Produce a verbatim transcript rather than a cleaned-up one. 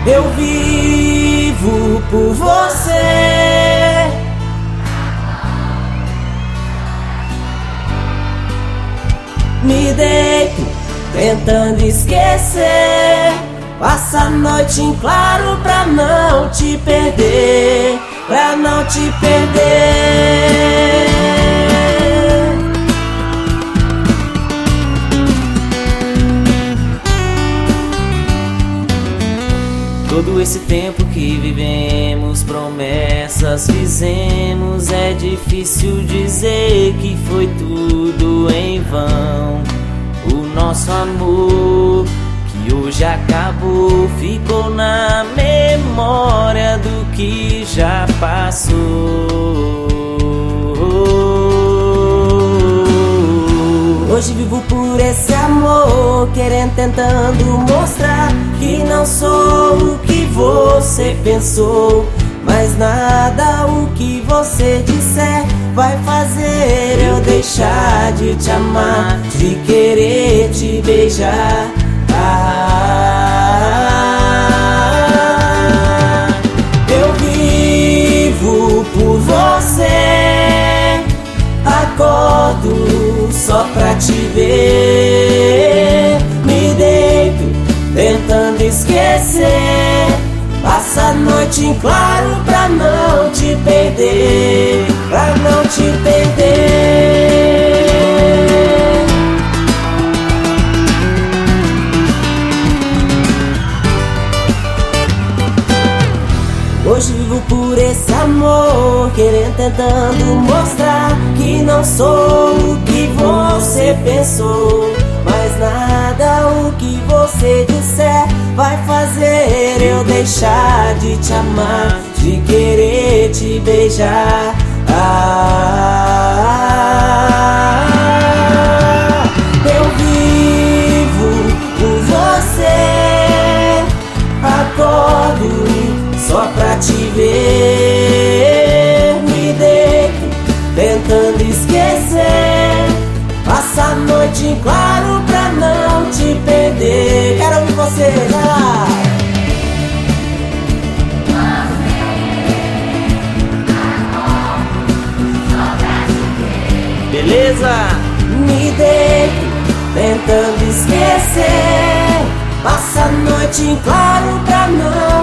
Eu vivo por você. Me deito tentando esquecer. Passa a noite em claro pra não te perder, pra não te perder. Todo esse tempo que vivemos, promessas fizemos. É difícil dizer que foi tudo em vão. O nosso amor, que hoje acabou, ficou na memória do que já passou. Hoje vivo por esse amor, querendo, tentando mostrar que não sou o que você pensou. Mas nada o que você disser vai fazer eu deixar de te amar, de querer te beijar. Ah, eu vivo por você, acordo só pra te ver. Me deito tentando esquecer. Passa a noite em claro pra não te perder, pra não te perder. Hoje vivo por esse amor, querendo, tentando mostrar que não sou o que você pensou. Mas nada o que você disser vai fazer eu deixar de te amar, de querer te beijar. Ah, eu vivo por você, acordo só pra te ver. Me deito tentando esquecer. Passa a noite em claro pra não te perder. Quero ouvir você lá. Beleza? Me deito tentando esquecer. Passa a noite em claro pra não